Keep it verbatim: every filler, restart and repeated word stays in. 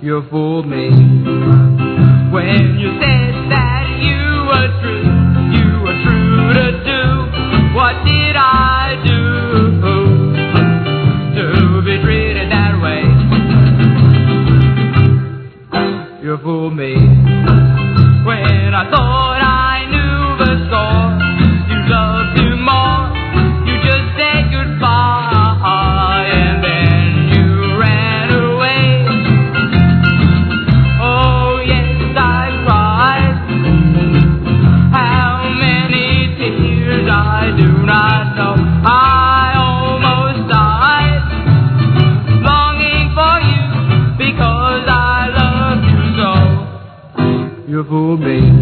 You fooled me when you said that you were true. You were true to do. What did I do to be treated that way? You fooled me when I thought I knew the score. You loved him more. You just said goodbye and then you ran away. Oh yes, I cried. How many tears I do not know. I almost died, longing for you because I love you so. You fooled me